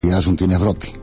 Βιάζουν την Ευρώπη.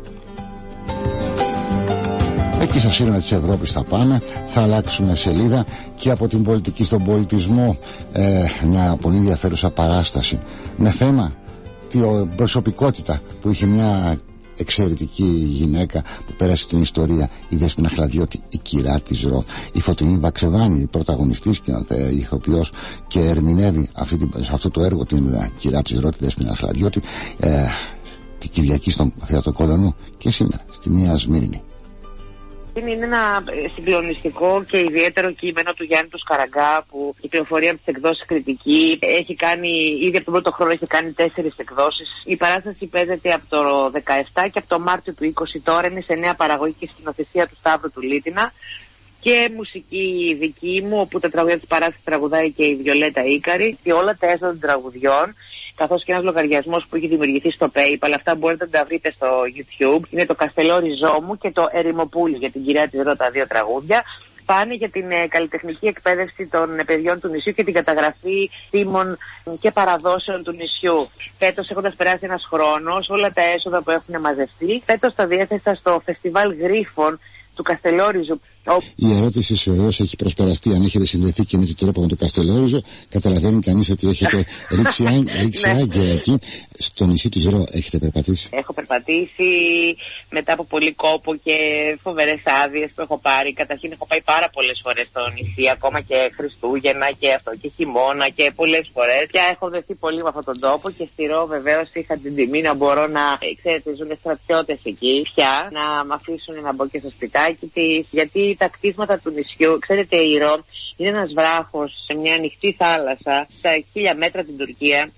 Εκεί στο σύνορα της Ευρώπης θα πάμε, θα αλλάξουμε σελίδα και από την πολιτική στον πολιτισμό, μια πολύ ενδιαφέρουσα παράσταση με θέμα την προσωπικότητα που είχε μια εξαιρετική γυναίκα που πέρασε την ιστορία, η Δέσποινα Χλαδιώτη, η κυρά της Ρο. Η Φωτεινή Βαξεβάνη, η πρωταγωνιστής και ηθοποιός και ερμηνεύει σε αυτό το έργο την κυρά της Ρο, τη Δέσποινα Χλαδιώτη, την Κυριακή στον Θέατρο Κολονού και σήμερα στη Νέα Σμύρνη. Είναι ένα συγκλονιστικό και ιδιαίτερο κείμενο του Γιάννη του Σκαραγκά που κυκλοφορεί από τις εκδόσεις Κριτική. Έχει κάνει, ήδη από τον πρώτο χρόνο έχει κάνει 4 εκδόσεις. Η παράσταση παίζεται από το 17 και από το Μάρτιο του 20 τώρα είναι σε νέα παραγωγή και σκηνοθεσία του Σταύρου του Λίτινα και μουσική δική μου, όπου τα τραγούδια της παράστασης τραγουδάει και η Βιολέτα Ίκαρη και όλα τα έσοδα των τραγουδιών, καθώς και ένας λογαριασμός που έχει δημιουργηθεί στο PayPal. Αυτά μπορείτε να τα βρείτε στο YouTube. Είναι το Καστελόρι Ζώμου και το Ερημοπούλη για την κυρία της Ρο, τα 2 τραγούδια. Πάνε για την καλλιτεχνική εκπαίδευση των παιδιών του νησιού και την καταγραφή θύμων και παραδόσεων του νησιού. Φέτος, έχοντας περάσει ένας χρόνος, όλα τα έσοδα που έχουν μαζευτεί, φέτος τα διέθεσα στο Φεστιβάλ Γρίφων του Καστελόριζου. Η ερώτηση σε όσους έχει προσπεραστεί, αν έχετε συνδεθεί και με τον τρόπο με το Καστελόριζο, καταλαβαίνει κανείς ότι έχετε ρίξει άγκυρα εκεί. Στο νησί της Ρο έχετε περπατήσει? Έχω περπατήσει μετά από πολύ κόπο και φοβερές άδειες που έχω πάρει. Καταρχήν έχω πάει πάρα πολλές φορές στο νησί, ακόμα και Χριστούγεννα και αυτό και χειμώνα και πολλές φορές. Και έχω δεθεί πολύ με αυτόν τον τόπο και στη Ρο βεβαίως είχα την τιμή να μπορώ να, ξέρετε, ζουν στρατιώτες εκεί πια, να μ' αφήσουν να μπω και στο σπιτάκι της, γιατί τα κτίσματα του νησιού, ξέρετε, η Ρο είναι ένας βράχος σε μια ανοιχτή θάλασσα στα 1000 μέτρα την Τουρκία.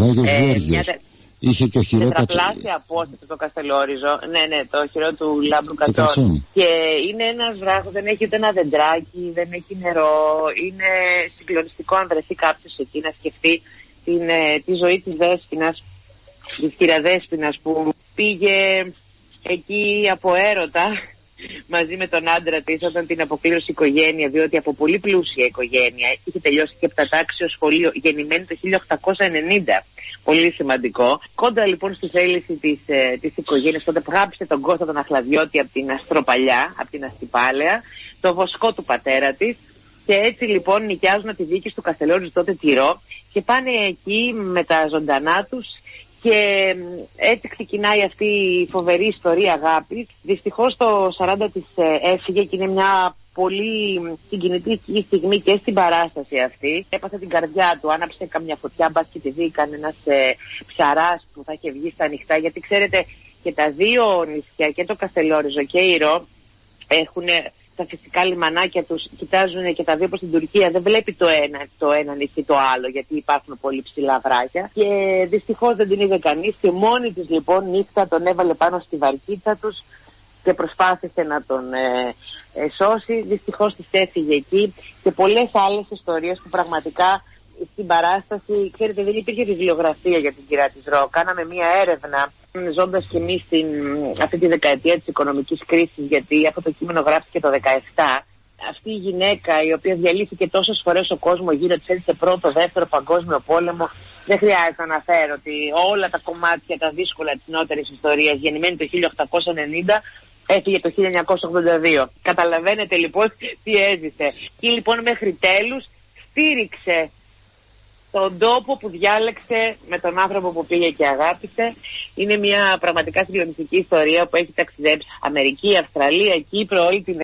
Είχε και ο χειρό τετραπλάσια απόσταση το Καστελόριζο. Ναι, το χειρό του Λάμπρου Κατσόνη. Και είναι ένας βράχος, δεν έχει ούτε ένα δεντράκι, δεν έχει νερό. Είναι συγκλονιστικό αν βρεθεί κάποιος εκεί να σκεφτεί τη ζωή της Δέσποινας, της κυρία Δέσποινας, που πήγε εκεί από έρωτα μαζί με τον άντρα της όταν την αποκλήρωσε η οικογένεια, διότι από πολύ πλούσια οικογένεια είχε τελειώσει και επτατάξιο σχολείο, γεννημένη το 1890. Πολύ σημαντικό. Κόντρα λοιπόν στη θέληση της οικογένειας, τότε γράψε τον Κώστα τον Αχλαδιώτη από την Αστροπαλιά, από την Αστυπάλαια, το βοσκό του πατέρα της. Και έτσι λοιπόν νοικιάζουν τη δίκη του Καστελόριζου, τότε τη Ρο, και πάνε εκεί με τα ζωντανά τους. Και έτσι ξεκινάει αυτή η φοβερή ιστορία αγάπης. Δυστυχώς το 40 της έφυγε και είναι μια πολύ συγκινητική στιγμή και στην παράσταση αυτή. Έπαθε την καρδιά του, άναψε καμιά φωτιά, μπας και τη δει κανένας ψαράς που θα είχε βγει στα ανοιχτά. Γιατί ξέρετε και τα 2 νησιά, και το Καστελόριζο και η Ρο, έχουν τα φυσικά λιμανάκια τους, κοιτάζουν και τα 2 προς την Τουρκία. Δεν βλέπει το ένα νησί το άλλο, γιατί υπάρχουν πολύ ψηλά βράχια. Και δυστυχώς δεν την είδε κανείς. Και μόνη της λοιπόν νύχτα τον έβαλε πάνω στη βαρκίτσα τους και προσπάθησε να τον σώσει. Δυστυχώς της έφυγε εκεί. Και πολλές άλλες ιστορίες που πραγματικά στην παράσταση, ξέρετε, δεν υπήρχε βιβλιογραφία για την κυρία της Ρο. Κάναμε μία έρευνα, ζώντας και εμείς αυτή τη δεκαετία της οικονομικής κρίσης, γιατί αυτό το κείμενο γράφτηκε το 17. Αυτή η γυναίκα, η οποία διαλύθηκε τόσες φορές ο κόσμο γύρω της, έζησε πρώτο, δεύτερο παγκόσμιο πόλεμο. Δεν χρειάζεται να αναφέρω ότι όλα τα κομμάτια, τα δύσκολα της νεότερης ιστορίας, γεννημένη το 1890, έφυγε το 1982. Καταλαβαίνετε λοιπόν τι έζησε. Και λοιπόν μέχρι τέλους στήριξε τον τόπο που διάλεξε με τον άνθρωπο που πήγε και αγάπησε. Είναι μια πραγματικά συγκλονιστική ιστορία που έχει ταξιδέψει Αμερική, Αυστραλία, Κύπρο, όλη την